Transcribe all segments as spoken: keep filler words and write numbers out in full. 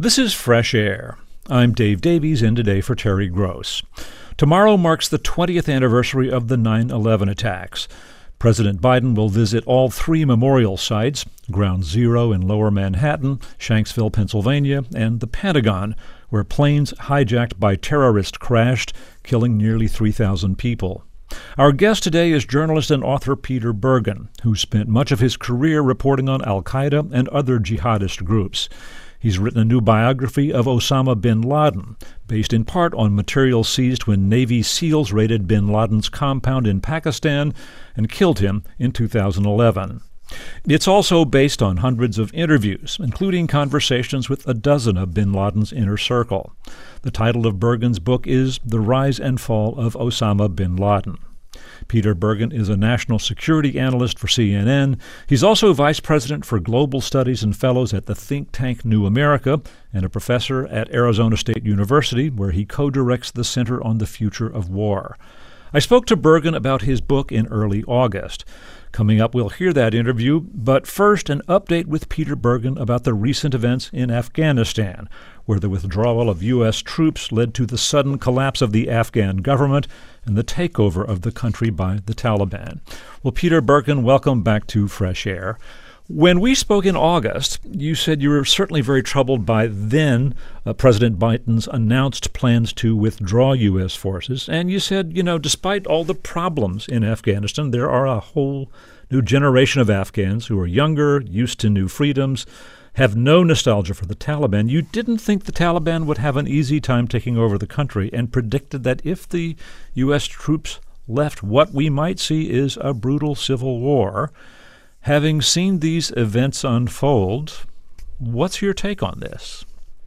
This is Fresh Air. I'm Dave Davies, in today for Terry Gross. Tomorrow marks the twentieth anniversary of the nine eleven attacks. President Biden will visit all three memorial sites, Ground Zero in Lower Manhattan, Shanksville, Pennsylvania, and the Pentagon, where planes hijacked by terrorists crashed, killing nearly three thousand people. Our guest today is journalist and author Peter Bergen, who spent much of his career reporting on al-Qaeda and other jihadist groups. He's written a new biography of Osama bin Laden, based in part on material seized when Navy SEALs raided bin Laden's compound in Pakistan and killed him in two thousand eleven. It's also based on hundreds of interviews, including conversations with a dozen of bin Laden's inner circle. The title of Bergen's book is The Rise and Fall of Osama bin Laden. Peter Bergen is a national security analyst for C N N. He's also vice president for global studies and fellows at the think tank New America and a professor at Arizona State University, where he co-directs the Center on the Future of War. I spoke to Bergen about his book in early August. Coming up, we'll hear that interview, but first, an update with Peter Bergen about the recent events in Afghanistan, where the withdrawal of U S troops led to the sudden collapse of the Afghan government and the takeover of the country by the Taliban. Well, Peter Bergen, welcome back to Fresh Air. When we spoke in August, you said you were certainly very troubled by then uh, President Biden's announced plans to withdraw U S forces. And you said, you know, despite all the problems in Afghanistan, there are a whole new generation of Afghans who are younger, used to new freedoms, have no nostalgia for the Taliban. You didn't think the Taliban would have an easy time taking over the country and predicted that if the U S troops left, what we might see is a brutal civil war. Having seen these events unfold, what's your take on this?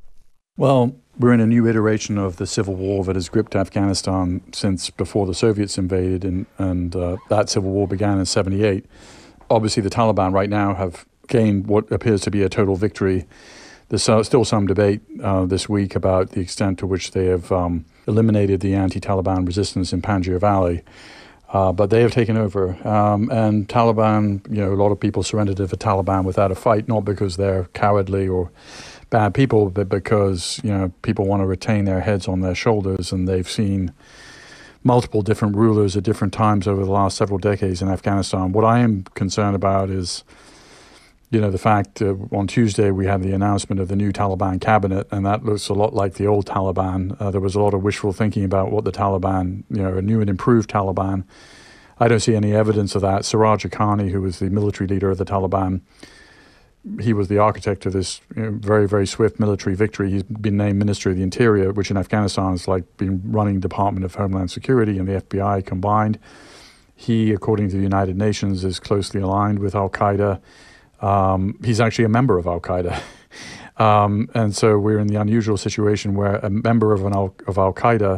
Well, we're in a new iteration of the civil war that has gripped Afghanistan since before the Soviets invaded, and, and uh, that civil war began in seventy-eight. Obviously, the Taliban right now have gained what appears to be a total victory. There's uh, still some debate uh, this week about the extent to which they have um, eliminated the anti-Taliban resistance in Panjshir Valley. Uh, but they have taken over. Um, and Taliban, you know, a lot of people surrendered to the Taliban without a fight, not because they're cowardly or bad people, but because, you know, people want to retain their heads on their shoulders. And they've seen multiple different rulers at different times over the last several decades in Afghanistan. What I am concerned about is, you know, the fact uh, on Tuesday we had the announcement of the new Taliban cabinet, and that looks a lot like the old Taliban. Uh, there was a lot of wishful thinking about what the Taliban, you know, a new and improved Taliban. I don't see any evidence of that. Siraj Haqqani, who was the military leader of the Taliban, he was the architect of this, you know, very, very swift military victory. He's been named Minister of the Interior, which in Afghanistan is like being running Department of Homeland Security and the F B I combined. He, according to the United Nations, is closely aligned with al-Qaeda. Um, he's actually a member of al-Qaeda. um, and so we're in the unusual situation where a member of, an al- of al-Qaeda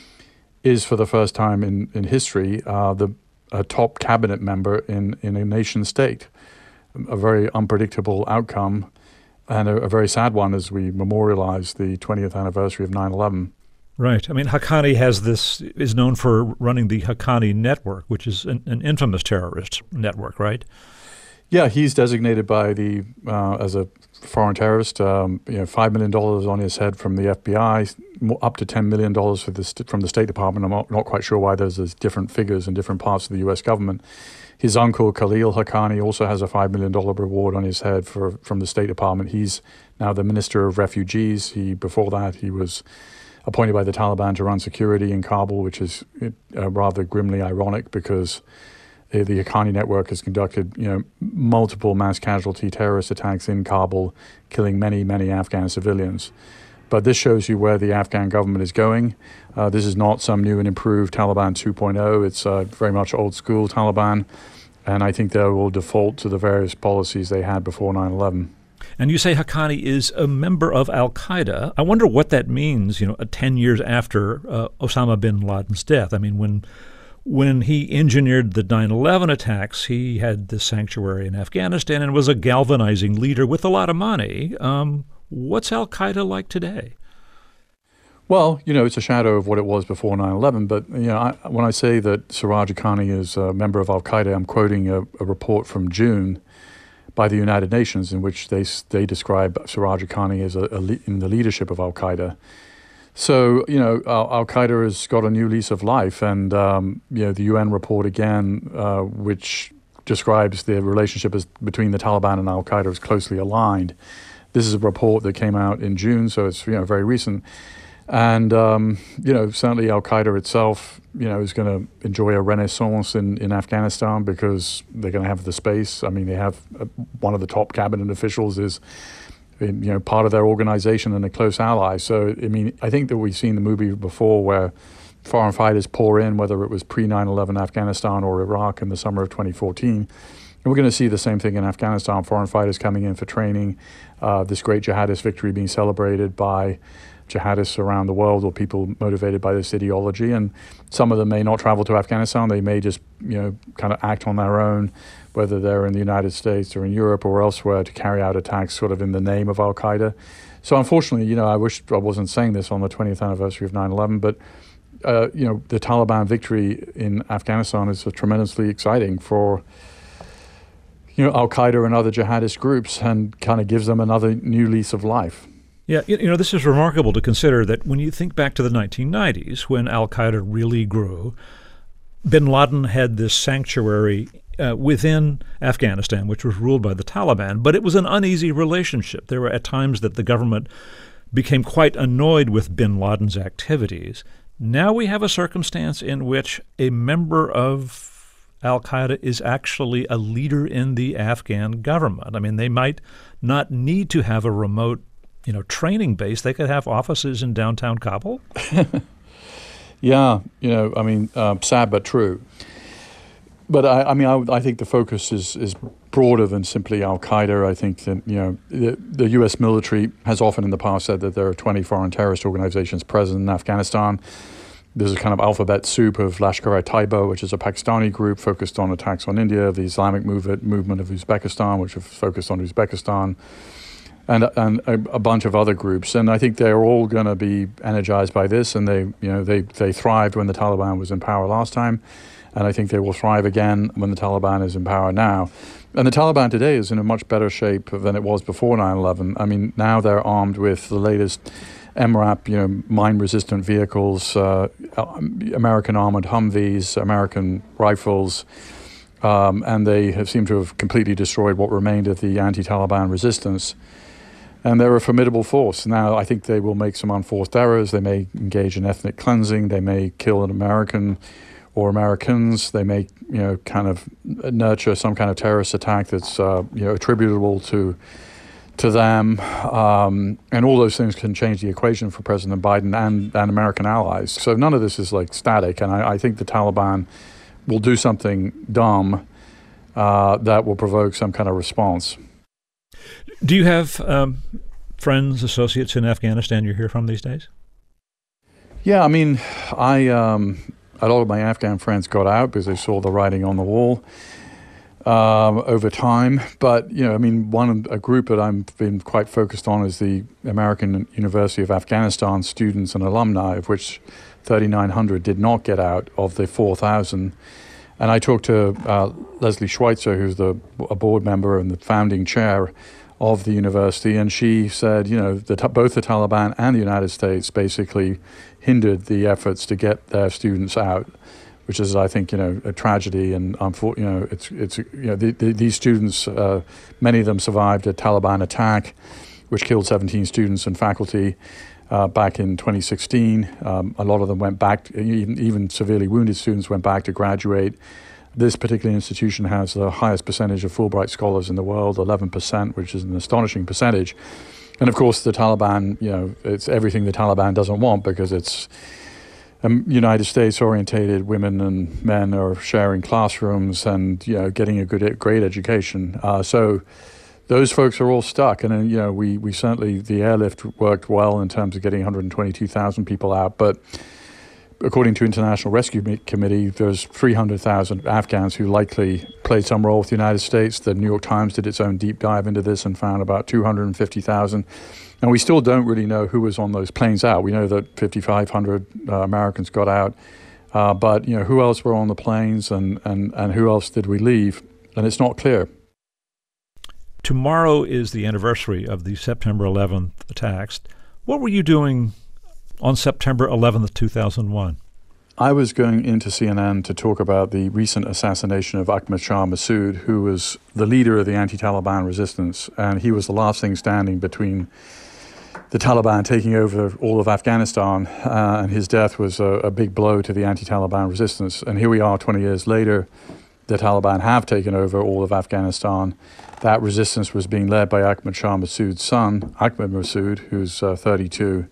is, for the first time in, in history, uh, the a top cabinet member in, in a nation state. A very unpredictable outcome and a, a very sad one as we memorialize the twentieth anniversary of nine eleven. Right. I mean, Haqqani has this, is known for running the Haqqani Network, which is an, an infamous terrorist network, right? Yeah, he's designated by the uh, as a foreign terrorist. Um, you know, five million dollars on his head from the F B I, up to ten million dollars for the st- from the State Department. I'm not, not quite sure why there's, there's different figures in different parts of the U S government. His uncle Khalil Haqqani also has a five million dollars reward on his head for from the State Department. He's now the Minister of Refugees. He before that he was appointed by the Taliban to run security in Kabul, which is uh, rather grimly ironic because the Haqqani network has conducted, you know, multiple mass casualty terrorist attacks in Kabul, killing many, many Afghan civilians. But this shows you where the Afghan government is going. Uh, this is not some new and improved Taliban two point oh. It's uh, very much old school Taliban. And I think they will default to the various policies they had before nine eleven. And you say Haqqani is a member of al-Qaeda. I wonder what that means, you know, ten years after uh, Osama bin Laden's death. I mean, when when he engineered the nine eleven attacks, he had this sanctuary in Afghanistan and was a galvanizing leader with a lot of money. Um, what's al-Qaeda like today? Well, you know, it's a shadow of what it was before nine eleven. But, you know, I, when I say that Siraj Haqqani is a member of al-Qaeda, I'm quoting a, a report from June by the United Nations, in which they they describe Siraj Haqqani as a, a le- in the leadership of al-Qaeda. So, you know, Al- al-Qaeda has got a new lease of life, and, um, you know, the U N report again, uh, which describes the relationship as, between the Taliban and al-Qaeda as closely aligned. This is a report that came out in June, so it's, you know, very recent. And, um, you know, certainly al-Qaeda itself, you know, is going to enjoy a renaissance in, in Afghanistan because they're going to have the space. I mean, they have uh, one of the top cabinet officials is, you know, part of their organization and a close ally. So, I mean, I think that we've seen the movie before where foreign fighters pour in, whether it was pre nine eleven Afghanistan or Iraq in the summer of twenty fourteen. And we're going to see the same thing in Afghanistan, foreign fighters coming in for training, uh, this great jihadist victory being celebrated by jihadists around the world or people motivated by this ideology. And some of them may not travel to Afghanistan. They may just, you know, kind of act on their own, whether they're in the United States or in Europe or elsewhere, to carry out attacks sort of in the name of al-Qaeda. So unfortunately, you know, I wish I wasn't saying this on the twentieth anniversary of nine eleven, but, uh, you know, the Taliban victory in Afghanistan is tremendously exciting for, you know, al-Qaeda and other jihadist groups, and kind of gives them another new lease of life. Yeah, you know, this is remarkable to consider that when you think back to the nineteen nineties, when al-Qaeda really grew, bin Laden had this sanctuary uh, within Afghanistan, which was ruled by the Taliban, but it was an uneasy relationship. There were at times that the government became quite annoyed with bin Laden's activities. Now we have a circumstance in which a member of al-Qaeda is actually a leader in the Afghan government. I mean, they might not need to have a remote, you know, training base. They could have offices in downtown Kabul. Yeah, you know, I mean, uh, sad but true. But I, I mean, I, I think the focus is is broader than simply al-Qaeda. I think that, you know, the, the U S military has often in the past said that there are twenty foreign terrorist organizations present in Afghanistan. There's a kind of alphabet soup of Lashkar-e-Taiba, which is a Pakistani group focused on attacks on India, the Islamic movement, movement of Uzbekistan, which is focused on Uzbekistan, and and a, a bunch of other groups. And I think they're all going to be energized by this, and they, you know, they, they thrived when the Taliban was in power last time, and I think they will thrive again when the Taliban is in power now. And the Taliban today is in a much better shape than it was before nine eleven. I mean, now they're armed with the latest M RAP, you know, mine-resistant vehicles, uh, American armored Humvees, American rifles, um, and they have seemed to have completely destroyed what remained of the anti-Taliban resistance. And they're a formidable force. Now, I think they will make some unforced errors. They may engage in ethnic cleansing. They may kill an American or Americans. They may, you know, kind of nurture some kind of terrorist attack that's, uh, you know, attributable to to them. Um, and all those things can change the equation for President Biden and, and American allies. So none of this is like static. And I, I think the Taliban will do something dumb uh, that will provoke some kind of response. Do you have um, friends, associates in Afghanistan you hear from these days? Yeah, I mean, I um, a lot of my Afghan friends got out because they saw the writing on the wall um, over time. But, you know, I mean, one a group that I've been quite focused on is the American University of Afghanistan students and alumni, of which thirty-nine hundred did not get out of the four thousand. And I talked to uh, Leslie Schweitzer, who's the a board member and the founding chair of the university, and she said, you know, the, both the Taliban and the United States basically hindered the efforts to get their students out, which is, I think, you know, a tragedy. And you know, it's it's you know, the, the, these students, uh, many of them survived a Taliban attack, which killed seventeen students and faculty uh, back in twenty sixteen. Um, a lot of them went back, even even severely wounded students went back to graduate. This particular institution has the highest percentage of Fulbright scholars in the world, eleven percent, which is an astonishing percentage. And of course, the Taliban, you know, it's everything the Taliban doesn't want, because it's um, United States orientated. Women and men are sharing classrooms and, you know, getting a good, great education. Uh, so those folks are all stuck. And, uh, you know, we, we certainly, the airlift worked well in terms of getting one hundred twenty-two thousand people out. But according to International Rescue Committee, there's three hundred thousand Afghans who likely played some role with the United States. The New York Times did its own deep dive into this and found about two hundred fifty thousand. And we still don't really know who was on those planes out. We know that fifty-five hundred uh, Americans got out. Uh, but, you know, who else were on the planes, and, and, and who else did we leave? And it's not clear. tomorrow is the anniversary of the September eleventh attacks. What were you doing on September eleventh, two thousand one? I was going into C N N to talk about the recent assassination of Ahmad Shah Massoud, who was the leader of the anti-Taliban resistance, and he was the last thing standing between the Taliban taking over all of Afghanistan, uh, and his death was a, a big blow to the anti-Taliban resistance. And here we are twenty years later, the Taliban have taken over all of Afghanistan. That resistance was being led by Ahmad Shah Massoud's son, Ahmad Massoud, who's uh, thirty-two.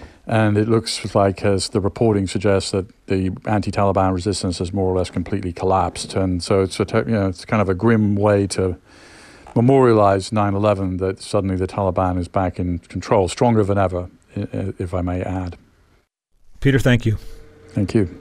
And it looks like, as the reporting suggests, that the anti-Taliban resistance has more or less completely collapsed. And so it's a, you know, it's kind of a grim way to memorialize nine eleven, that suddenly the Taliban is back in control, stronger than ever, if I may add. Peter, thank you. Thank you.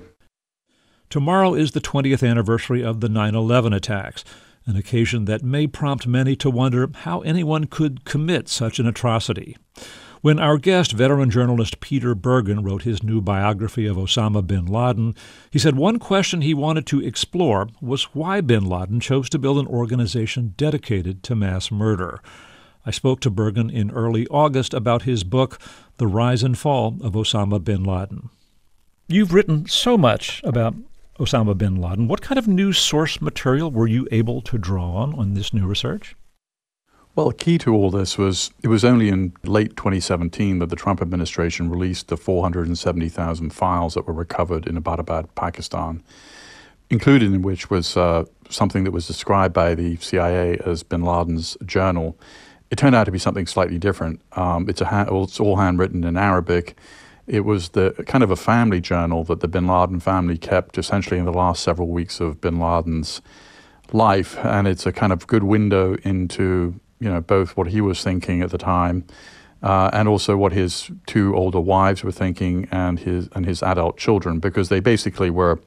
Tomorrow is the twentieth anniversary of the nine eleven attacks, an occasion that may prompt many to wonder how anyone could commit such an atrocity. When our guest, veteran journalist Peter Bergen, wrote his new biography of Osama bin Laden, he said one question he wanted to explore was why bin Laden chose to build an organization dedicated to mass murder. I spoke to Bergen in early August about his book, The Rise and Fall of Osama bin Laden. You've written so much about Osama bin Laden. What kind of news source material were you able to draw on on this new research? Well, key to all this was it was only in late twenty seventeen that the Trump administration released the four hundred seventy thousand files that were recovered in Abbottabad, Pakistan, included in which was uh, something that was described by the C I A as bin Laden's journal. It turned out to be something slightly different. Um, it's, a ha- it's all handwritten in Arabic. It was the kind of a family journal that the bin Laden family kept essentially in the last several weeks of bin Laden's life, and it's a kind of good window into you know, both what he was thinking at the time uh, and also what his two older wives were thinking and his and his adult children, because they basically were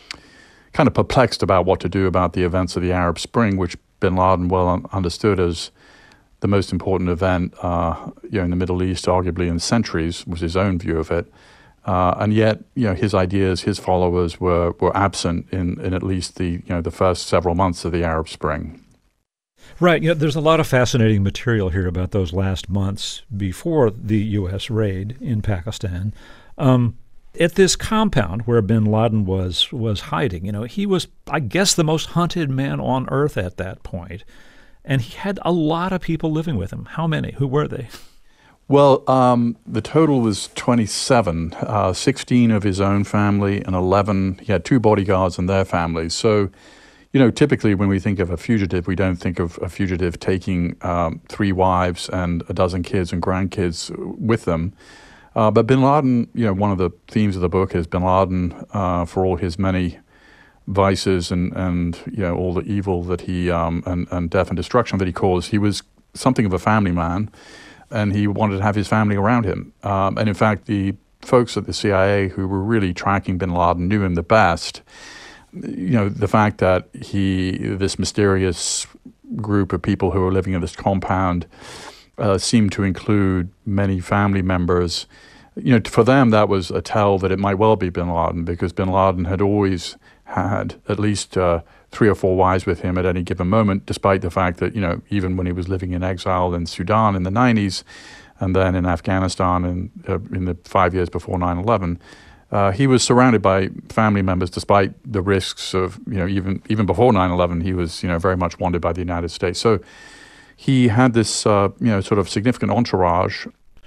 kind of perplexed about what to do about the events of the Arab Spring, which bin Laden well un- understood as the most important event uh, you know, in the Middle East, arguably in centuries, was his own view of it. Uh, and yet, you know, his ideas, his followers were were absent in, in at least the you know the first several months of the Arab Spring. Right. You know, there's a lot of fascinating material here about those last months before the U S raid in Pakistan. Um, at this compound where bin Laden was was hiding, you know, he was, I guess, the most hunted man on earth at that point. And he had a lot of people living with him. How many? Who were they? Well, um, the total was twenty-seven, uh, sixteen of his own family and eleven, he had two bodyguards and their families. So, you know, typically when we think of a fugitive, we don't think of a fugitive taking um, three wives and a dozen kids and grandkids with them. Uh, but bin Laden, you know, one of the themes of the book is bin Laden, uh, for all his many vices and, and you know, all the evil that he, um, and, and death and destruction that he caused, he was something of a family man, and he wanted to have his family around him. Um, and in fact, the folks at the C I A who were really tracking bin Laden knew him the best. You know, the fact that he, this mysterious group of people who were living in this compound uh, seemed to include many family members. You know, for them, that was a tell that it might well be bin Laden, because bin Laden had always had at least uh, three or four wives with him at any given moment, despite the fact that, you know, even when he was living in exile in Sudan in the nineties and then in Afghanistan in, uh, in the five years before nine eleven, Uh, he was surrounded by family members, despite the risks of, you know, even even before nine eleven, he was, you know, very much wanted by the United States. So he had this, uh, you know, sort of significant entourage.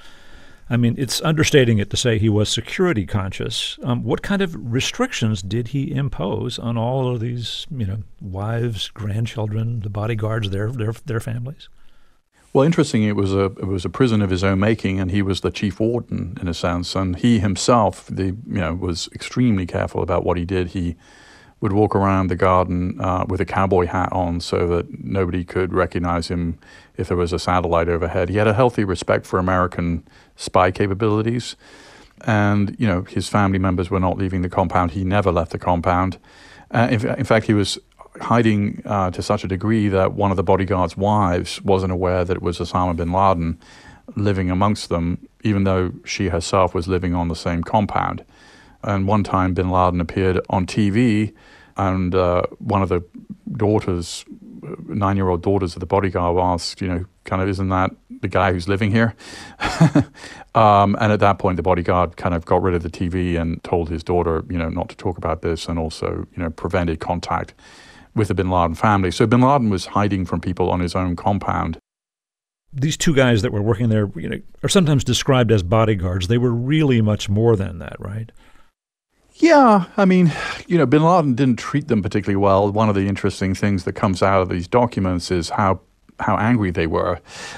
I mean, it's understating it to say he was security conscious. Um, what kind of restrictions did he impose on all of these, you know, wives, grandchildren, the bodyguards, their their their families? Well, interesting, it was a it was a prison of his own making, and he was the chief warden in a sense. And he himself, the you know, was extremely careful about what he did. He would walk around the garden uh, with a cowboy hat on, so that nobody could recognize him if there was a satellite overhead. He had a healthy respect for American spy capabilities, and you know, his family members were not leaving the compound. He never left the compound. Uh, in, in fact, he was hiding uh, to such a degree that one of the bodyguard's wives wasn't aware that it was Osama bin Laden living amongst them, even though she herself was living on the same compound. And one time bin Laden appeared on T V, and uh, one of the daughters nine-year-old daughters of the bodyguard asked, you know, kind of, isn't that the guy who's living here? um, and at that point, the bodyguard kind of got rid of the T V and told his daughter, you know, not to talk about this, and also, you know, prevented contact with the bin Laden family. So bin Laden was hiding from people on his own compound. These two guys that were working there, you know, are sometimes described as bodyguards. They were really much more than that, right? Yeah, I mean, you know, bin Laden didn't treat them particularly well. One of the interesting things that comes out of these documents is how how angry they were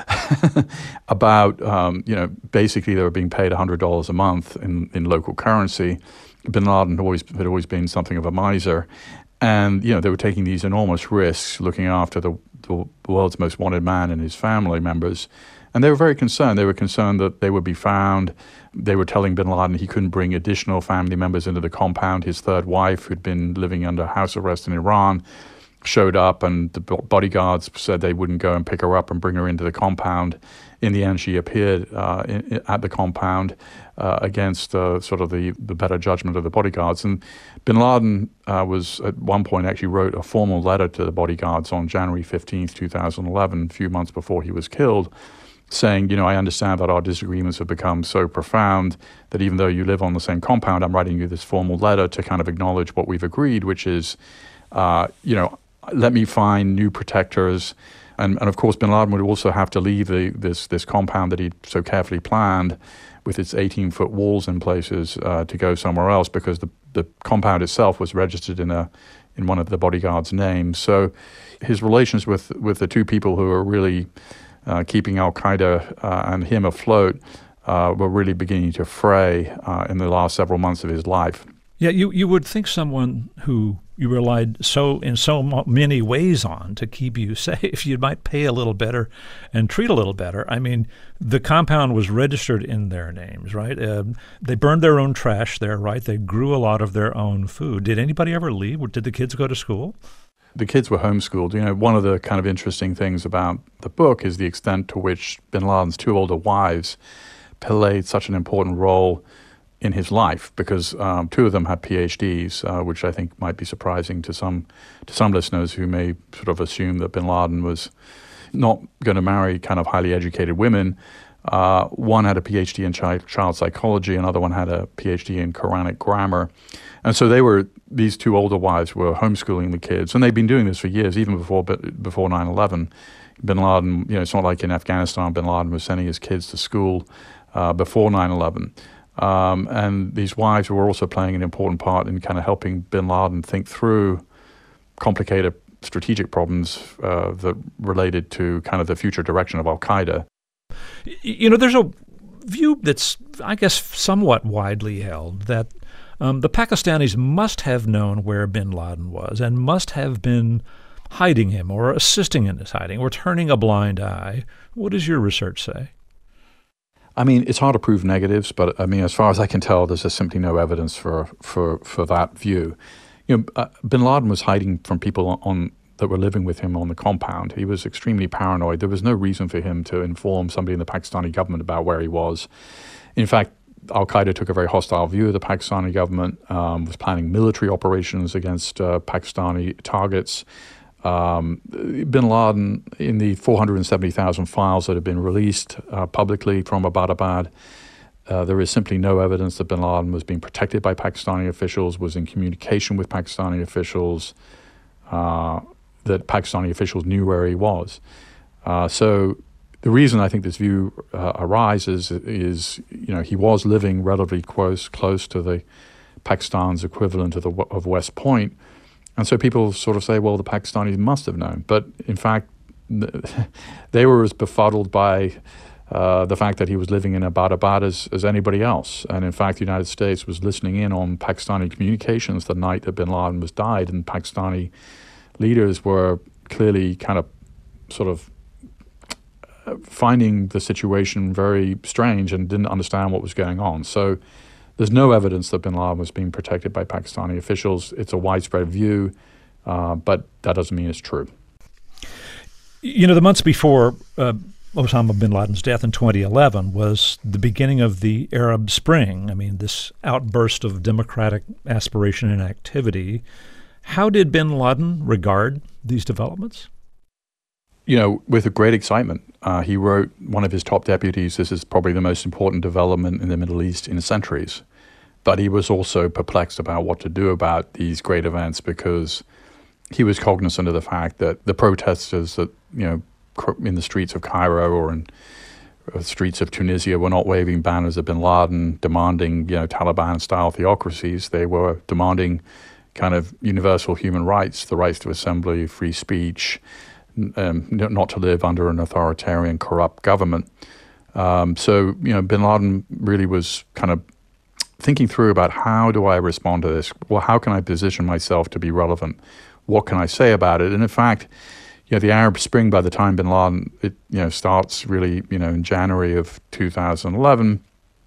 about, um, you know, basically they were being paid one hundred dollars a month in, in local currency. Bin Laden had always, had always been something of a miser. And, you know, they were taking these enormous risks looking after the, the world's most wanted man and his family members. And they were very concerned. They were concerned that they would be found. They were telling bin Laden he couldn't bring additional family members into the compound. His third wife, who'd been living under house arrest in Iran, showed up, and the bodyguards said they wouldn't go and pick her up and bring her into the compound. In the end, she appeared uh, in, at the compound uh, against uh, sort of the, the better judgment of the bodyguards. And bin Laden uh, was, at one point, actually wrote a formal letter to the bodyguards on January fifteenth, two thousand eleven, a few months before he was killed, saying, you know, I understand that our disagreements have become so profound that even though you live on the same compound, I'm writing you this formal letter to kind of acknowledge what we've agreed, which is, uh, you know, let me find new protectors. And, and of course, bin Laden would also have to leave the, this this compound that he'd so carefully planned with its eighteen-foot walls in places uh, to go somewhere else, because the, the compound itself was registered in a in one of the bodyguards' names. So his relations with, with the two people who were really uh, keeping al-Qaeda uh, and him afloat uh, were really beginning to fray uh, in the last several months of his life. Yeah, you, you would think someone who you relied so in so many ways on to keep you safe, you might pay a little better and treat a little better. I mean, the compound was registered in their names, right? Uh, they burned their own trash there, right? They grew a lot of their own food. Did anybody ever leave? Did the kids go to school? The kids were homeschooled. You know, one of the kind of interesting things about the book is the extent to which bin Laden's two older wives played such an important role in his life, because um, two of them had P H Ds, uh, which I think might be surprising to some to some listeners who may sort of assume that bin Laden was not going to marry kind of highly educated women. Uh, one had a P H D in chi- child psychology, another one had a P H D in Quranic grammar. And so they were, these two older wives were homeschooling the kids, and they'd been doing this for years, even before before nine eleven. Bin Laden, you know, it's not like in Afghanistan, bin Laden was sending his kids to school uh, before nine eleven. Um, and these wives were also playing an important part in kind of helping bin Laden think through complicated strategic problems uh, that related to kind of the future direction of al-Qaeda. You know, there's a view that's, I guess, somewhat widely held that um, the Pakistanis must have known where bin Laden was and must have been hiding him or assisting in his hiding or turning a blind eye. What does your research say? I mean, it's hard to prove negatives, but I mean, as far as I can tell, there's just simply no evidence for for, for that view. You know, uh, bin Laden was hiding from people on, on that were living with him on the compound. He was extremely paranoid. There was no reason for him to inform somebody in the Pakistani government about where he was. In fact, al-Qaeda took a very hostile view of the Pakistani government, um, was planning military operations against uh, Pakistani targets. Um, bin Laden, in the four hundred seventy thousand files that have been released uh, publicly from Abbottabad, uh, there is simply no evidence that bin Laden was being protected by Pakistani officials, was in communication with Pakistani officials, uh, that Pakistani officials knew where he was. Uh, so the reason I think this view uh, arises is, you know, he was living relatively close, close to the Pakistan's equivalent of, the, of West Point. And so people sort of say, well, the Pakistanis must have known. But in fact, they were as befuddled by uh, the fact that he was living in Abbottabad as, as anybody else. And in fact, the United States was listening in on Pakistani communications the night that bin Laden was died. And Pakistani leaders were clearly kind of sort of finding the situation very strange and didn't understand what was going on. So there's no evidence that bin Laden was being protected by Pakistani officials. It's a widespread view, uh, but that doesn't mean it's true. You know, the months before uh, Osama bin Laden's death in twenty eleven was the beginning of the Arab Spring. I mean, this outburst of democratic aspiration and activity. How did bin Laden regard these developments? you know, with a great excitement. Uh, he wrote one of his top deputies, this is probably the most important development in the Middle East in centuries. But he was also perplexed about what to do about these great events because he was cognizant of the fact that the protesters that, you know, in the streets of Cairo or in the streets of Tunisia were not waving banners of bin Laden demanding, you know, Taliban-style theocracies. They were demanding kind of universal human rights, the rights to assembly, free speech, um, not to live under an authoritarian, corrupt government. Um, so, you know, bin Laden really was kind of thinking through about how do I respond to this? Well, how can I position myself to be relevant? What can I say about it? And in fact, you know, the Arab Spring, by the time bin Laden, it, you know, starts really, you know, in January of two thousand eleven,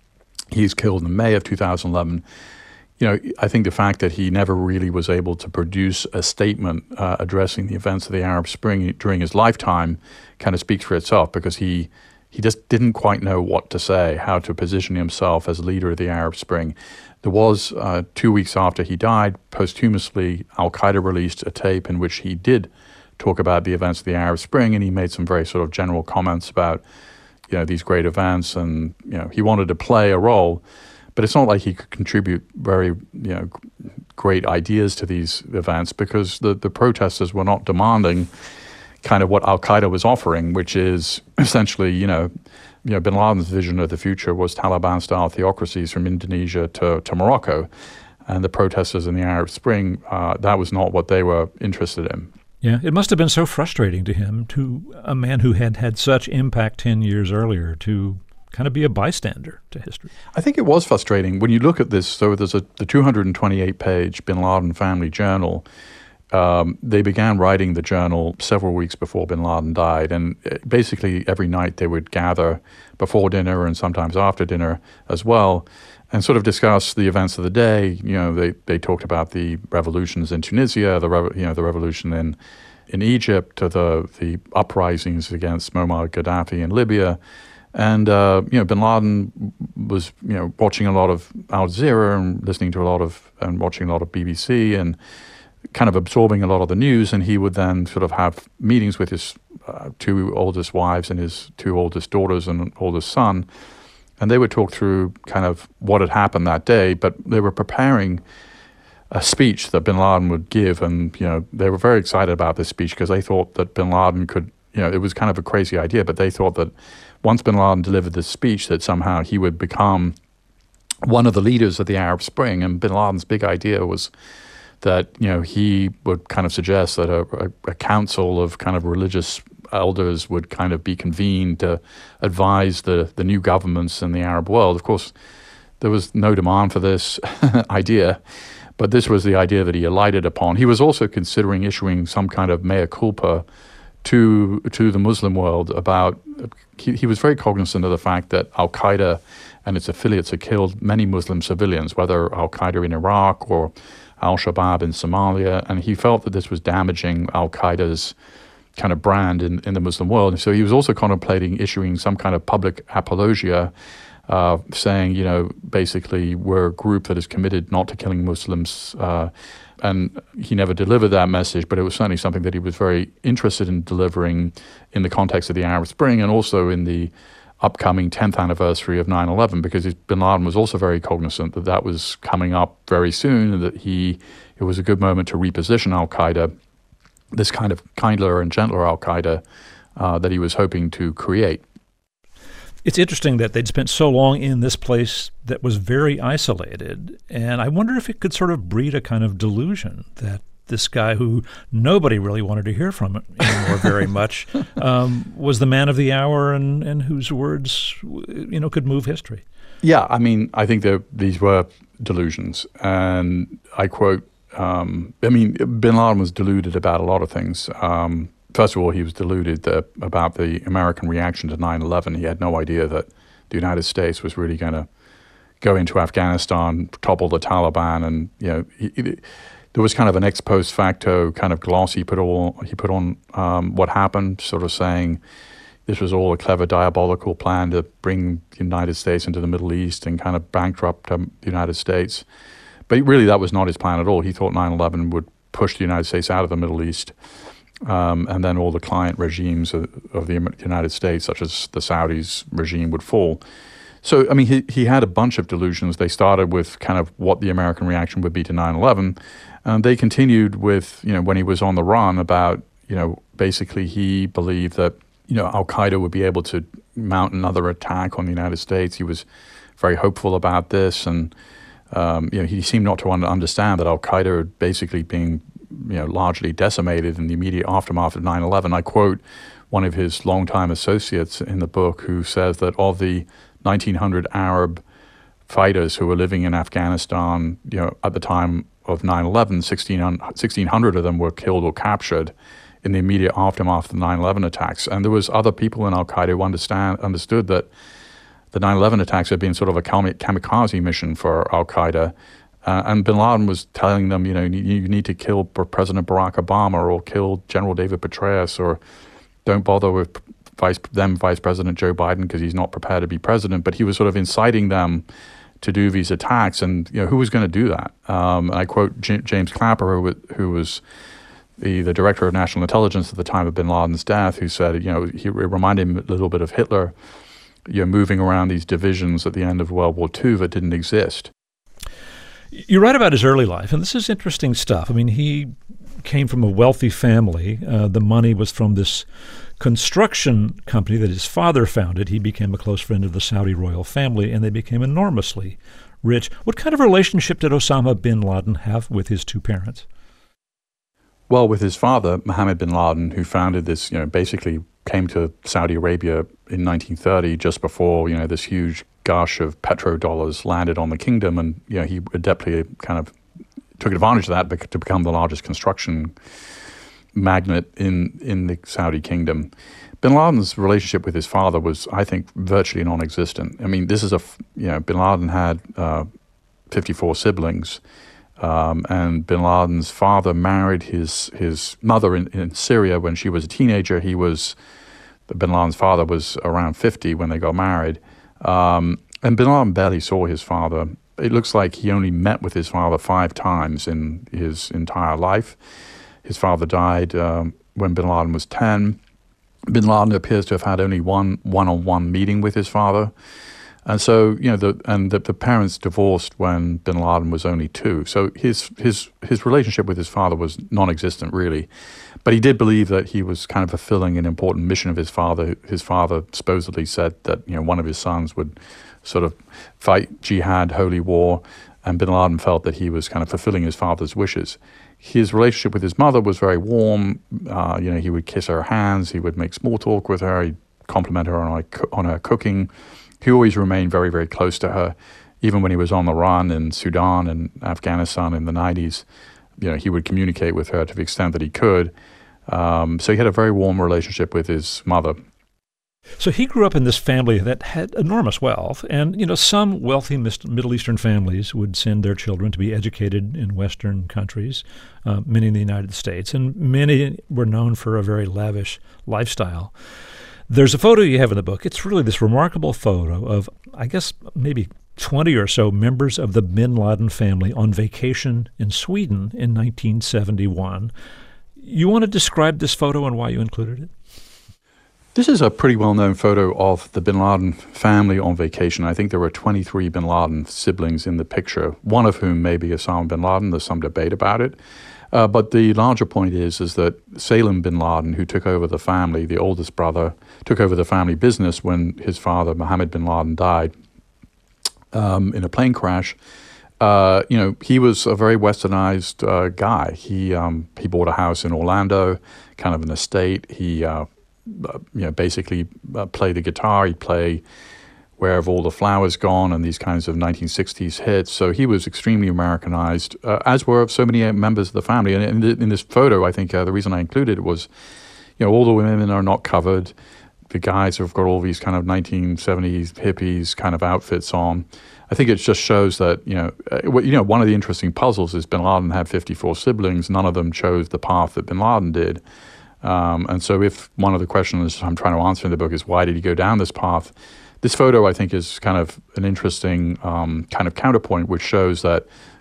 he's killed in May of two thousand eleven. You know, I think the fact that he never really was able to produce a statement uh, addressing the events of the Arab Spring during his lifetime kind of speaks for itself, because he he just didn't quite know what to say, how to position himself as leader of the Arab Spring. There was, uh, two weeks after he died, posthumously, Al-Qaeda released a tape in which he did talk about the events of the Arab Spring, and he made some very sort of general comments about, you know, these great events, and, you know, he wanted to play a role. But it's not like he could contribute very, you know, great ideas to these events, because the, the protesters were not demanding kind of what Al-Qaeda was offering, which is essentially, you know, you know, bin Laden's vision of the future was Taliban-style theocracies from Indonesia to, to Morocco. And the protesters in the Arab Spring, uh, that was not what they were interested in. Yeah, it must have been so frustrating to him, to a man who had had such impact ten years earlier, to kind of be a bystander to history. I think it was frustrating. When you look at this, so there's a, the two hundred twenty-eight page Bin Laden Family Journal. Um, they began writing the journal several weeks before bin Laden died, and basically every night they would gather before dinner and sometimes after dinner as well, and sort of discuss the events of the day. You know, they, they talked about the revolutions in Tunisia, the rev- you know the revolution in in Egypt, the the uprisings against Muammar Gaddafi in Libya. And, uh, you know, bin Laden was, you know, watching a lot of Al Jazeera and listening to a lot of, and watching a lot of B B C and kind of absorbing a lot of the news. And he would then sort of have meetings with his uh, two oldest wives and his two oldest daughters and oldest son. And they would talk through kind of what had happened that day, but they were preparing a speech that bin Laden would give. And, you know, they were very excited about this speech because they thought that bin Laden could, you know, it was kind of a crazy idea, but they thought that once bin Laden delivered this speech, that somehow he would become one of the leaders of the Arab Spring. And bin Laden's big idea was that, you know, he would kind of suggest that a, a, a council of kind of religious elders would kind of be convened to advise the, the new governments in the Arab world. Of course, there was no demand for this idea, but this was the idea that he alighted upon. He was also considering issuing some kind of mea culpa to to the Muslim world about, he, he was very cognizant of the fact that Al-Qaeda and its affiliates had killed many Muslim civilians, whether Al-Qaeda in Iraq or Al-Shabaab in Somalia, and he felt that this was damaging Al-Qaeda's kind of brand in, in the Muslim world. So he was also contemplating issuing some kind of public apologia, uh, saying, you know, basically we're a group that is committed not to killing Muslims, uh, and he never delivered that message, but it was certainly something that he was very interested in delivering in the context of the Arab Spring and also in the upcoming tenth anniversary of nine eleven, because bin Laden was also very cognizant that that was coming up very soon, and that he it was a good moment to reposition Al-Qaeda, this kind of kinder and gentler Al-Qaeda uh, that he was hoping to create. It's interesting that they'd spent so long in this place that was very isolated, and I wonder if it could sort of breed a kind of delusion that this guy who nobody really wanted to hear from anymore very much um, was the man of the hour, and, and whose words, you know, could move history. Yeah, I mean, I think that these were delusions, and I quote, um, I mean, bin Laden was deluded about a lot of things. Um, First of all, he was deluded that, about the American reaction to nine eleven. He had no idea that the United States was really going to go into Afghanistan, topple the Taliban, and, you know, he, he, there was kind of an ex post facto kind of gloss he put all he put on um, what happened, sort of saying this was all a clever diabolical plan to bring the United States into the Middle East and kind of bankrupt um, the United States. But really, that was not his plan at all. He thought nine eleven would push the United States out of the Middle East. Um, and then all the client regimes of, of the United States, such as the Saudis regime, would fall. So, I mean, he, he had a bunch of delusions. They started with kind of what the American reaction would be to nine eleven. And they continued with, you know, when he was on the run about, you know, basically he believed that, you know, Al-Qaeda would be able to mount another attack on the United States. He was very hopeful about this. And, um, you know, he seemed not to understand that Al-Qaeda had basically being, you know, largely decimated in the immediate aftermath of nine eleven. I quote one of his longtime associates in the book who says that of the nineteen hundred Arab fighters who were living in Afghanistan, you know, at the time of nine eleven, sixteen hundred of them were killed or captured in the immediate aftermath of the nine eleven attacks. And there was other people in Al-Qaeda who understand, understood that the nine eleven attacks had been sort of a kamikaze mission for Al-Qaeda. Uh, and bin Laden was telling them, you know, you, you need to kill President Barack Obama or kill General David Petraeus, or don't bother with Vice, then Vice President Joe Biden because he's not prepared to be president. But he was sort of inciting them to do these attacks. And, you know, who was going to do that? Um, and I quote J- James Clapper, who, who was the, the director of national intelligence at the time of bin Laden's death, who said, you know, he reminded him a little bit of Hitler, you know, moving around these divisions at the end of World War Two that didn't exist. You write about his early life, and this is interesting stuff. I mean, he came from a wealthy family. Uh, the money was from this construction company that his father founded. He became a close friend of the Saudi royal family, and they became enormously rich. What kind of relationship did Osama bin Laden have with his two parents? Well, with his father, Mohammed bin Laden, who founded this, you know, basically came to Saudi Arabia in nineteen thirty, just before, you know, this huge gush of petrodollars landed on the kingdom, and, you know, he adeptly kind of took advantage of that to become the largest construction magnate in, in the Saudi kingdom. Bin Laden's relationship with his father was, I think, virtually non-existent. I mean, this is a, you know, bin Laden had uh, fifty-four siblings, um, and bin Laden's father married his his mother in, in Syria when she was a teenager. He was, bin Laden's father was around fifty when they got married. Um, and bin Laden barely saw his father. It looks like he only met with his father five times in his entire life. His father died um, when bin Laden was ten. Bin Laden appears to have had only one one-on-one meeting with his father. And so, you know, the, and the, the parents divorced when bin Laden was only two. So his his his relationship with his father was non-existent, really. But he did believe that he was kind of fulfilling an important mission of his father. His father supposedly said that, you know, one of his sons would sort of fight jihad, holy war, and bin Laden felt that he was kind of fulfilling his father's wishes. His relationship with his mother was very warm. Uh, you know, he would kiss her hands. He would make small talk with her. He'd compliment her on, on her cooking. He always remained very, very close to her. Even when he was on the run in Sudan and Afghanistan in the nineties, you know, he would communicate with her to the extent that he could. Um, so he had a very warm relationship with his mother. So he grew up in this family that had enormous wealth, and, you know, some wealthy Middle Eastern families would send their children to be educated in Western countries, uh, many in the United States, and many were known for a very lavish lifestyle. There's a photo you have in the book. It's really this remarkable photo of, I guess, maybe twenty or so members of the bin Laden family on vacation in Sweden in nineteen seventy-one. You want to describe this photo and why you included it? This is a pretty well-known photo of the bin Laden family on vacation. I think there were twenty-three bin Laden siblings in the picture, one of whom may be Osama bin Laden. There's some debate about it. Uh, but the larger point is, is that Salem bin Laden, who took over the family, the oldest brother, took over the family business when his father, Mohammed bin Laden, died um, in a plane crash. Uh, you know, he was a very westernized uh, guy. He um, he bought a house in Orlando, kind of an estate. He uh, Uh, you know, basically uh, play the guitar. He'd play Where Have All the Flowers Gone and these kinds of nineteen sixties hits. So he was extremely Americanized, uh, as were so many members of the family. And in, the, in this photo, I think uh, the reason I included it was, you know, all the women are not covered. The guys have got all these kind of nineteen seventies hippies kind of outfits on. I think it just shows that, you know, uh, you know, one of the interesting puzzles is bin Laden had fifty-four siblings. None of them chose the path that bin Laden did. Um, and so if one of the questions I'm trying to answer in the book is why did he go down this path, this photo I think is kind of an interesting um, kind of counterpoint, which shows that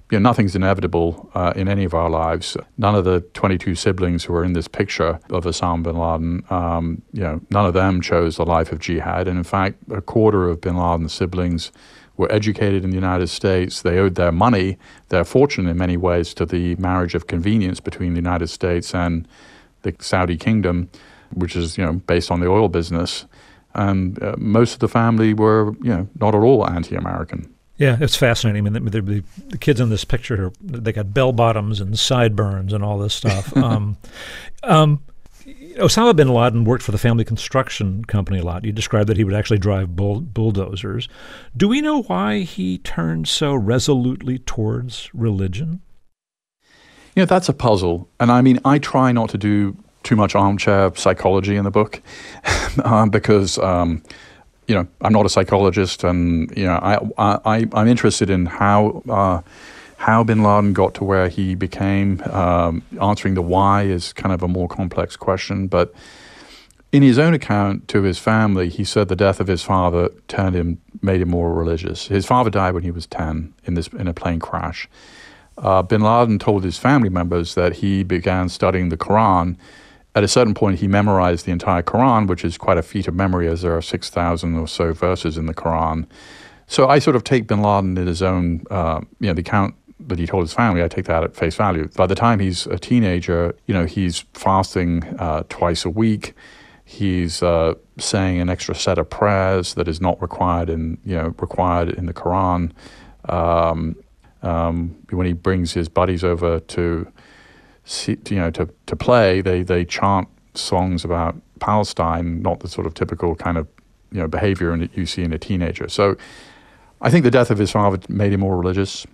you know, nothing's inevitable uh, in any of our lives. None of the twenty-two siblings who are in this picture of Osama bin Laden, um, you know, none of them chose the life of jihad. And in fact, a quarter of bin Laden's siblings were educated in the United States. They owed their money, their fortune in many ways, to the marriage of convenience between the United States and the Saudi kingdom, which is, you know, based on the oil business. And uh, most of the family were, you know, not at all anti-American. Yeah, it's fascinating. I mean, the, the, the kids in this picture, they got bell bottoms and sideburns and all this stuff. um, um, Osama bin Laden worked for the family construction company a lot. You described that he would actually drive bull, bulldozers. Do we know why he turned so resolutely towards religion? You know, that's a puzzle. And I mean, I try not to do too much armchair psychology in the book um, because, um, you know, I'm not a psychologist, and, you know, I, I, I'm interested in how uh, how bin Laden got to where he became. Um, answering the why is kind of a more complex question. But in his own account to his family, he said the death of his father turned him, made him more religious. His father died when he was ten in this in a plane crash. Uh, bin Laden told his family members that he began studying the Quran. At a certain point, he memorized the entire Quran, which is quite a feat of memory, as there are six thousand or so verses in the Quran. So I sort of take bin Laden in his own, uh, you know, the account that he told his family, I take that at face value. By the time he's a teenager, you know, he's fasting uh, twice a week. He's uh, saying an extra set of prayers that is not required in, you know, required in the Quran. Um, um, when he brings his buddies over to, see, you know, to, to play, they they chant songs about Palestine, not the sort of typical kind of, you know, behavior that you see in a teenager. So I think the death of his father made him more religious,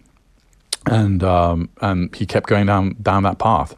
and um, and he kept going down down that path.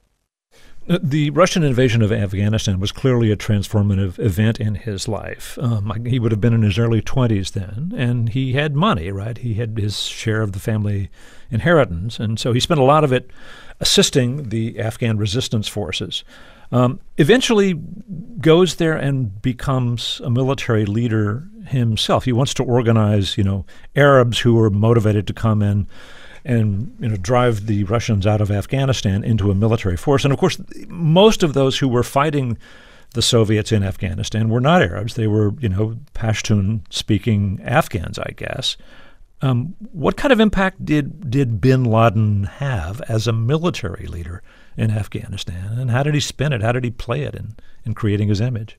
The Russian invasion of Afghanistan was clearly a transformative event in his life. Um, he would have been in his early twenties then, and he had money, right? He had his share of the family inheritance, and so he spent a lot of it assisting the Afghan resistance forces. Um, eventually goes there and becomes a military leader himself. He wants to organize, you know, Arabs who were motivated to come in and, you know, drive the Russians out of Afghanistan into a military force. And of course, most of those who were fighting the Soviets in Afghanistan were not Arabs. They were, you know, Pashtun-speaking Afghans, I guess. Um, what kind of impact did did bin Laden have as a military leader in Afghanistan, and how did he spin it? How did he play it in, in creating his image?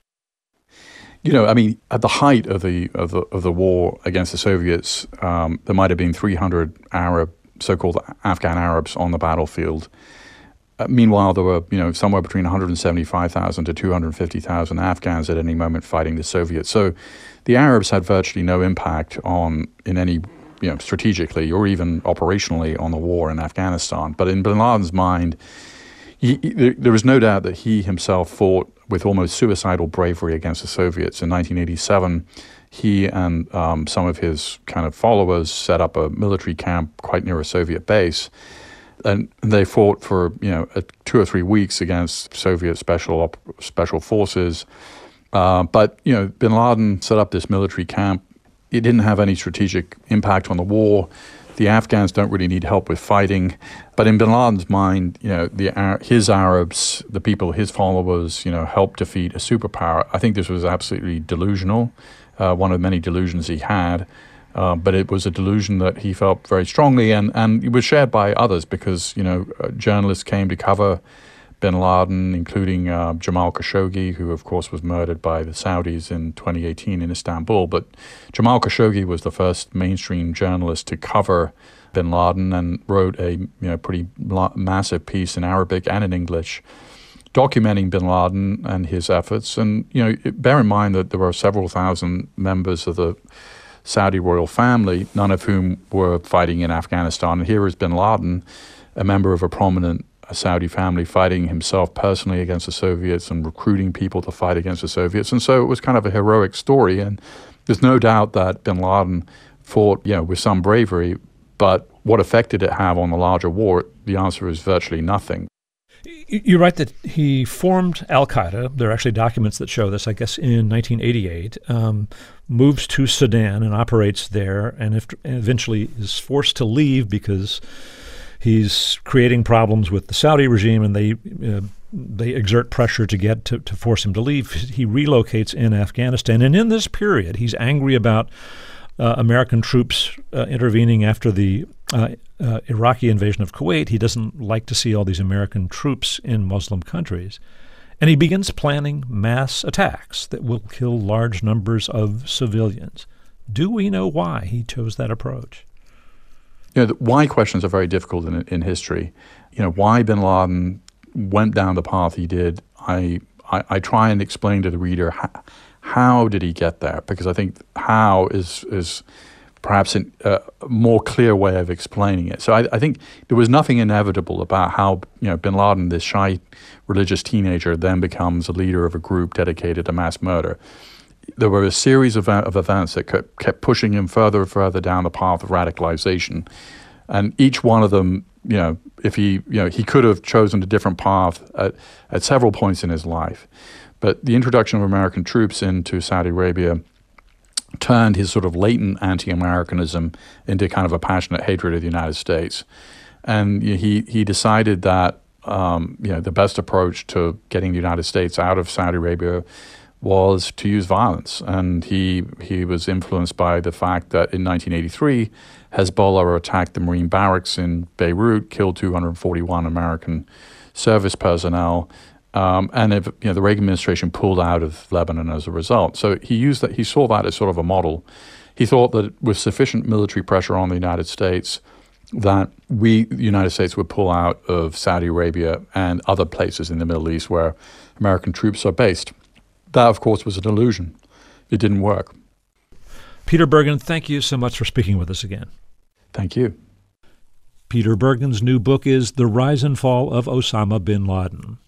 You know, I mean, at the height of the of the of the war against the Soviets, um, there might have been three hundred Arab, so-called Afghan Arabs, on the battlefield. Uh, meanwhile, there were, you know, somewhere between one hundred seventy-five thousand to two hundred fifty thousand Afghans at any moment fighting the Soviets. So, the Arabs had virtually no impact on in any, you know, strategically or even operationally on the war in Afghanistan. But in bin Laden's mind, he, he, there, there was no doubt that he himself fought with almost suicidal bravery against the Soviets. In nineteen eighty-seven, he and um, some of his kind of followers set up a military camp quite near a Soviet base, and they fought for, you know, a, two or three weeks against Soviet special op- special forces. Uh, but, you know, bin Laden set up this military camp. It didn't have any strategic impact on the war. The Afghans don't really need help with fighting. But in bin Laden's mind, you know, the his Arabs, the people, his followers, you know, helped defeat a superpower. I think this was absolutely delusional, uh, one of many delusions he had. Uh, but it was a delusion that he felt very strongly, and, and it was shared by others because, you know, uh, journalists came to cover bin Laden, including uh, Jamal Khashoggi, who, of course, was murdered by the Saudis in twenty eighteen in Istanbul. But Jamal Khashoggi was the first mainstream journalist to cover bin Laden and wrote a, you know, pretty massive piece in Arabic and in English documenting bin Laden and his efforts. And, you know, bear in mind that there were several thousand members of the Saudi royal family, none of whom were fighting in Afghanistan. And here is bin Laden, a member of a prominent a Saudi family, fighting himself personally against the Soviets and recruiting people to fight against the Soviets. And so it was kind of a heroic story. And there's no doubt that bin Laden fought, you know, with some bravery. But what effect did it have on the larger war? The answer is virtually nothing. You're right that he formed al-Qaeda. There are actually documents that show this, I guess, in nineteen eighty-eight. Um, moves to Sudan and operates there, and if, eventually is forced to leave because he's creating problems with the Saudi regime, and they uh, they exert pressure to get to, to force him to leave. He relocates in Afghanistan, and in this period, he's angry about uh, American troops uh, intervening after the uh, uh, Iraqi invasion of Kuwait. He doesn't like to see all these American troops in Muslim countries. And he begins planning mass attacks that will kill large numbers of civilians. Do we know why he chose that approach? You know, the why questions are very difficult in, in history. You know, why bin Laden went down the path he did, I, I, I try and explain to the reader how, how did he get there, because I think how is is perhaps a uh, more clear way of explaining it. So I, I think there was nothing inevitable about how, you know, bin Laden, this shy religious teenager, then becomes a leader of a group dedicated to mass murder. There were a series of, of events that kept, kept pushing him further and further down the path of radicalization. And each one of them, you know, if he, you know, he could have chosen a different path at, at several points in his life. But the introduction of American troops into Saudi Arabia turned his sort of latent anti-Americanism into kind of a passionate hatred of the United States. And he, he decided that, um, you know, the best approach to getting the United States out of Saudi Arabia was to use violence. And he he was influenced by the fact that in nineteen eighty-three, Hezbollah attacked the Marine barracks in Beirut, killed two hundred forty-one American service personnel, um, and if, you know, the Reagan administration pulled out of Lebanon as a result. So he used that. He saw that as sort of a model. He thought that with sufficient military pressure on the United States, that we, the United States, would pull out of Saudi Arabia and other places in the Middle East where American troops are based. That, of course, was an illusion. It didn't work. Peter Bergen, thank you so much for speaking with us again. Thank you. Peter Bergen's new book is The Rise and Fall of Osama bin Laden.